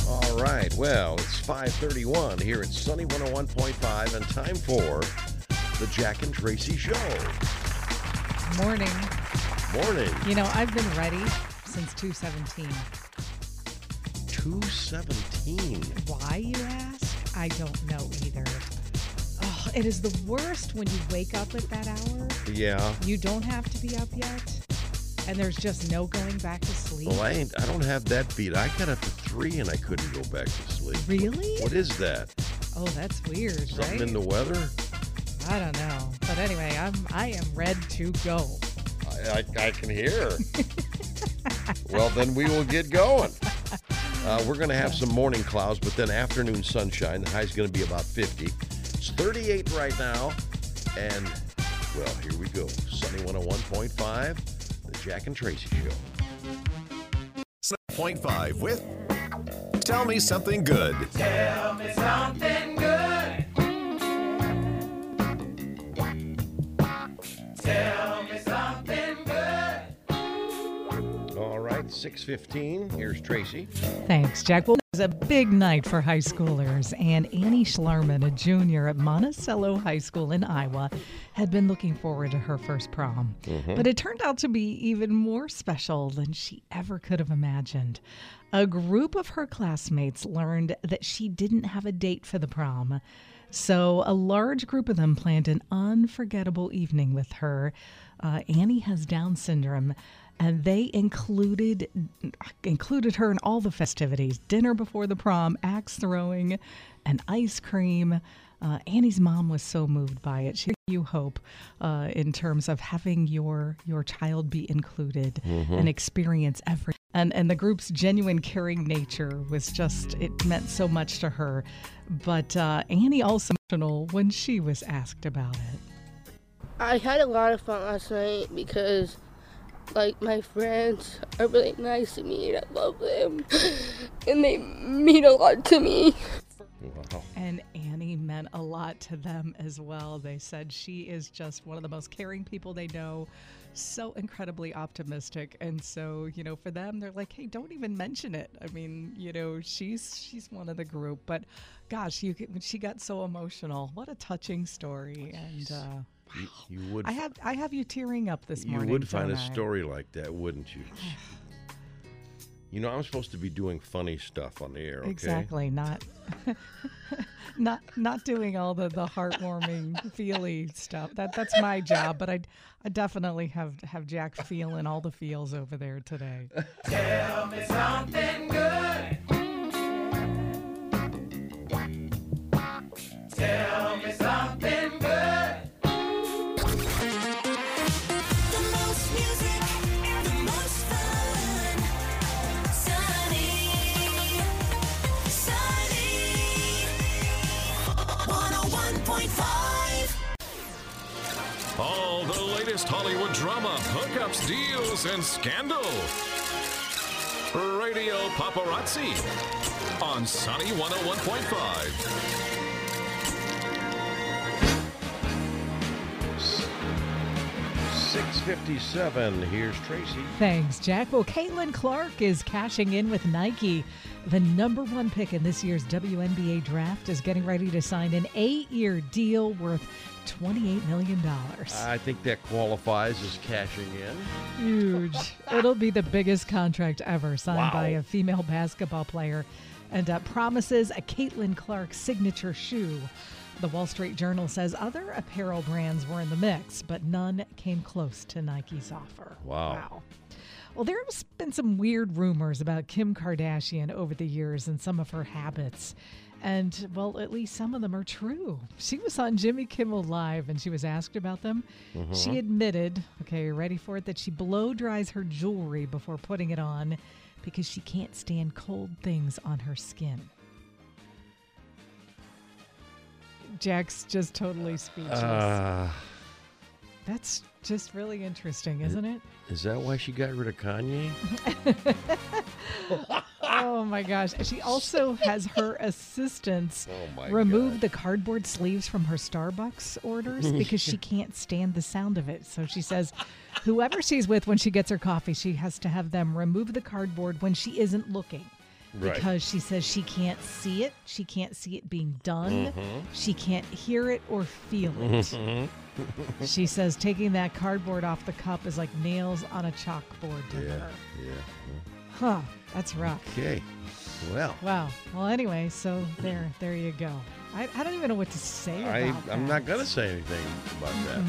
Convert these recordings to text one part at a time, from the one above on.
All right, well, it's 5:31 here at Sunny 101.5 and time for the Jack and Tracy Show. Morning. Morning. You know, I've been ready since 2:17. 2:17. Why, you ask? I don't know either. Oh, it is the worst when you wake up at that hour. Yeah. You don't have to be up yet, and there's just no going back to sleep. Well, I don't have that beat. I got up to 3 and I couldn't go back to sleep. Really? What is that? Oh, that's weird, Something right? in the weather? I don't know. But anyway, I am ready to go. I can hear. Well, then we will get going. We're going to have some morning clouds, but then afternoon sunshine. The high's going to be about 50. It's 38 right now. And, well, here we go. Sunny 101.5, the Jack and Tracy Show. 0.5 with Tell Me Something Good. Tell me something good. Tell me something good. All right, 6:15. Here's Tracy. Thanks, Jack. Well, it was a big night for high schoolers, and Annie Schlarman, a junior at Monticello High School in Iowa, had been looking forward to her first prom. But it turned out to be even more special than she ever could have imagined. A group of her classmates learned that she didn't have a date for the prom. So a large group of them planned an unforgettable evening with her. Annie has Down syndrome, and they included her in all the festivities: dinner before the prom, axe throwing, and ice cream. Annie's mom was so moved by it. She gave you hope in terms of having your child be included and experience everything. And the group's genuine caring nature was just, it meant so much to her. But Annie also emotional when she was asked about it. I had a lot of fun last night because, like, my friends are really nice to me and I love them. And they mean a lot to me. Wow. And Annie meant a lot to them as well. They said she is just one of the most caring people they know, so incredibly optimistic. And so, you know, for them, they're like, hey, don't even mention it. I mean, you know, she's one of the group. But gosh, she got so emotional. What a touching story. And You would. I have you tearing up this morning. You would find a don't I? story like that, wouldn't you? You know, I'm supposed to be doing funny stuff on the air, okay? Exactly, not not doing all the heartwarming, feely stuff. That's my job, but I definitely have Jack feeling all the feels over there today. Tell me something good. Tell me something good. The most music, the most fun. Sunny 101.5. All the latest Hollywood drama, hookups, deals, and scandal. Radio Paparazzi on Sunny 101.5. 6:57. Here's Tracy. Thanks, Jack. Well, Caitlin Clark is cashing in with Nike. The number one pick in this year's WNBA draft is getting ready to sign an 8-year deal worth $28 million. I think that qualifies as cashing in. Huge. It'll be the biggest contract ever signed by Wow. a female basketball player, and promises a Caitlin Clark signature shoe. The Wall Street Journal says other apparel brands were in the mix, but none came close to Nike's offer. Wow. Well, there's been some weird rumors about Kim Kardashian over the years and some of her habits. And, well, at least some of them are true. She was on Jimmy Kimmel Live and she was asked about them. She admitted, okay, you ready for it, that she blow dries her jewelry before putting it on because she can't stand cold things on her skin. Jack's just totally speechless. That's just really interesting, isn't it? Is that why she got rid of Kanye? Oh my gosh. She also has her assistants my remove God. the cardboard sleeves from her Starbucks orders because she can't stand the sound of it. So she says whoever she's with when she gets her coffee, she has to have them remove the cardboard when she isn't looking. Right. because she says she can't see it. She can't see it being done. She can't hear it or feel it. She says taking that cardboard off the cup is like nails on a chalkboard to her. Yeah. Huh, that's rough. Okay. Well, Wow. Well, anyway, so there you go. I don't even know what to say about that. I'm not going to say anything about that.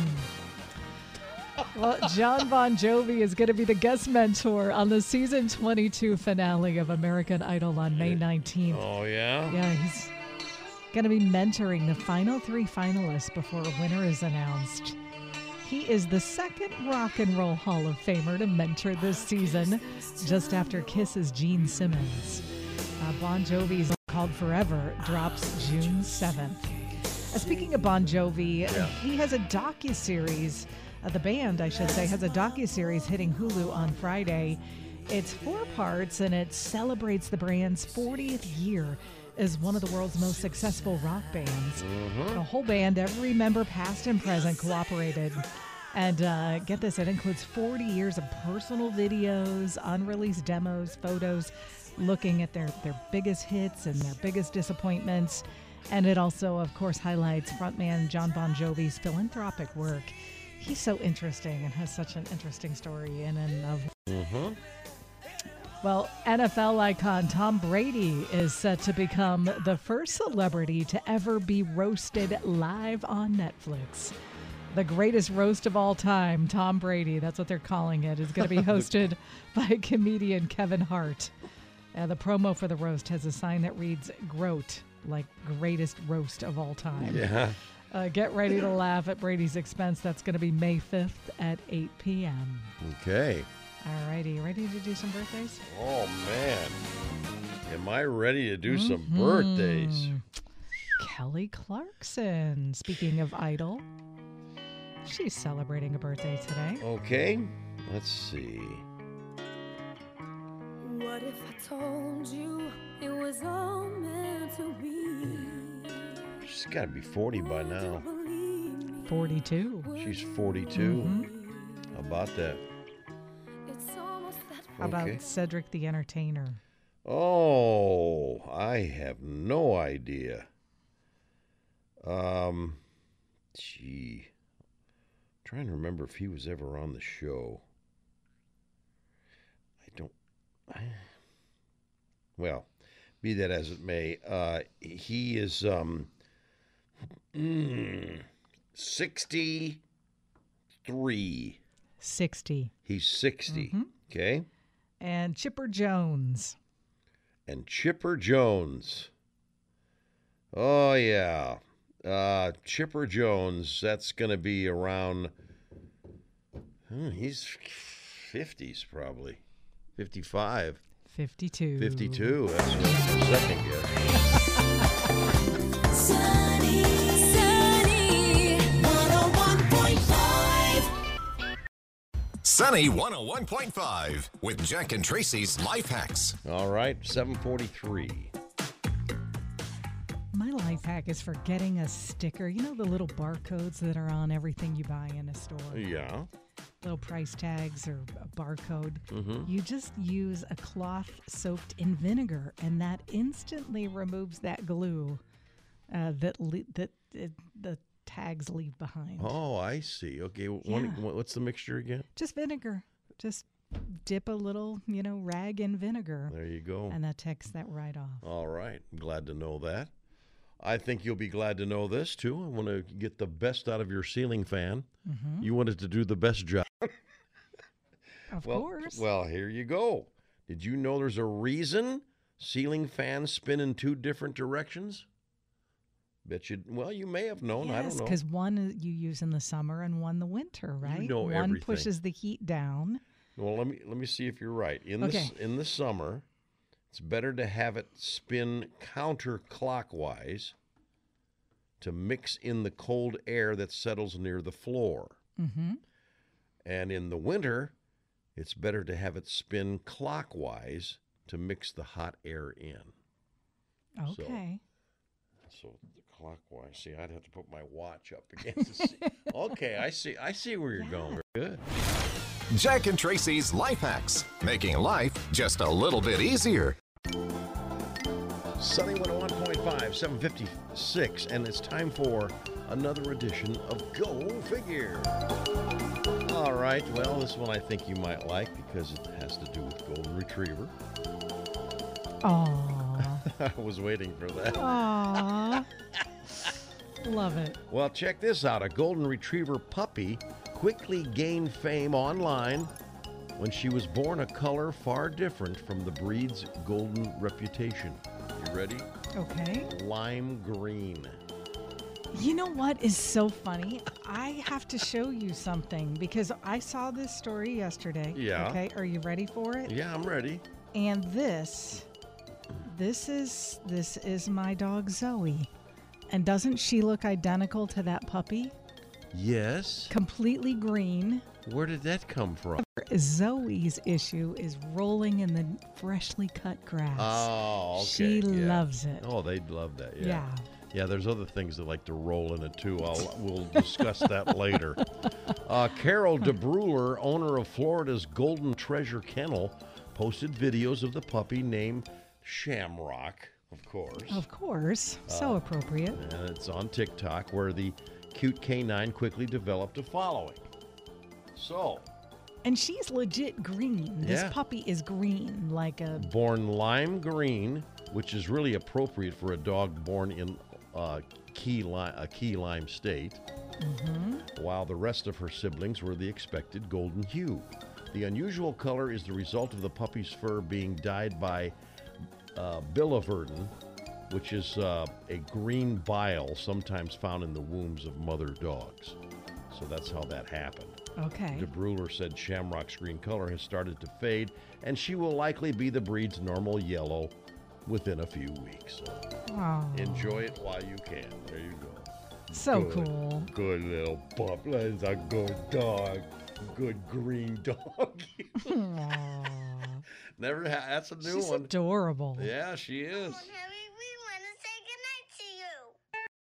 Well, John Bon Jovi is going to be the guest mentor on the season 22 finale of American Idol on May 19th. Oh, yeah? Yeah, he's going to be mentoring the final 3 finalists before a winner is announced. He is the second Rock and Roll Hall of Famer to mentor this season, just after Kiss's Gene Simmons. Bon Jovi's Called Forever drops June 7th. Speaking of Bon Jovi, he has a docuseries. The band, I should say, has a docuseries hitting Hulu on Friday. It's 4 parts, and it celebrates the band's 40th year as one of the world's most successful rock bands. The whole band, every member past and present, cooperated. And get this, it includes 40 years of personal videos, unreleased demos, photos, looking at their biggest hits and their biggest disappointments. And it also, of course, highlights frontman John Bon Jovi's philanthropic work. He's so interesting and has such an interesting story in and of. Well, NFL icon Tom Brady is set to become the first celebrity to ever be roasted live on Netflix. The greatest roast of all time, Tom Brady, that's what they're calling it, is going to be hosted by comedian Kevin Hart. The promo for the roast has a sign that reads "GROAT," like greatest roast of all time. Yeah. Get ready to laugh at Brady's expense. That's going to be May 5th at 8 p.m. Okay. All righty, ready to do some birthdays? Oh, man. Am I ready to do some birthdays? Kelly Clarkson, speaking of Idol, she's celebrating a birthday today. Okay. Let's see. What if I told you it was all meant to be? She's got to be 40 by now. 42. She's 42. How about that? How about Okay. Cedric the Entertainer? Oh, I have no idea. Gee. Trying to remember if he was ever on the show. Well, be that as it may, he is 63. 60. He's 60. Okay. And Chipper Jones. And Chipper Jones. Oh, yeah. Chipper Jones, that's going to be around, he's 50s probably. 55. 52. 52. That's my second guess. Sunny, Sunny, 101.5. Sunny 101.5 with Jack and Tracy's Life Hacks. All right, 743. My life hack is for getting a sticker. You know the little barcodes that are on everything you buy in a store? Yeah. Little price tags or a barcode. You just use a cloth soaked in vinegar, and that instantly removes that glue that the tags leave behind. Oh, I see. Okay, what's the mixture again? Just vinegar. Just dip a little, rag in vinegar, There you go. and that takes that right off. All right, glad to know that. I think you'll be glad to know this, too. I want to get the best out of your ceiling fan. You want it to do the best job. Of course. Well, here you go. Did you know there's a reason ceiling fans spin in 2 different directions? Bet you. Well, you may have known. I don't Yes, know. because one you use in the summer and one the winter, right? know one everything. pushes the heat down. Well, let me see if you're right. In Okay. the summer, it's better to have it spin counterclockwise to mix in the cold air that settles near the floor. And in the winter, it's better to have it spin clockwise to mix the hot air in. Okay. So the clockwise. See, I'd have to put my watch up against the seat. Okay, I see where you're going. Good. Jack and Tracy's Life Hacks, making life just a little bit easier. Sunny 101.5, 756, and it's time for another edition of Go Figure. All right, well, this one I think you might like because it has to do with Golden Retriever. Aww. I was waiting for that. Aww. Love it. Well, check this out. A Golden Retriever puppy quickly gained fame online when she was born a color far different from the breed's golden reputation. You ready? Okay. Lime green. You know what is so funny? I have to show you something because I saw this story yesterday. Yeah. Okay, are you ready for it? Yeah, I'm ready. And this is my dog Zoe. And doesn't she look identical to that puppy? Yes. Completely green. Where did that come from? Zoe's issue is rolling in the freshly cut grass. Oh, okay. She yeah. loves it. Oh, they'd love that. Yeah. Yeah. Yeah, there's other things that like to roll in it too. We'll discuss that later. Carol DeBruler, owner of Florida's Golden Treasure Kennel, posted videos of the puppy named Shamrock, of course. Of course. So appropriate. And it's on TikTok, where the cute canine quickly developed a following. So, And she's legit green. This Yeah. puppy is green, like a... born lime green, which is really appropriate for a dog born in a key lime state, while the rest of her siblings were the expected golden hue. The unusual color is the result of the puppy's fur being dyed by biliverdin, which is a green bile sometimes found in the wombs of mother dogs. So that's how that happened. Okay. DeBruler said Shamrock's green color has started to fade, and she will likely be the breed's normal yellow within a few weeks. So Oh, enjoy it while you can. There you go. so Good. cool. Good little pup. That's a good dog. Good green dog. Aw. That's a new She's one. adorable. Yeah, she is. Have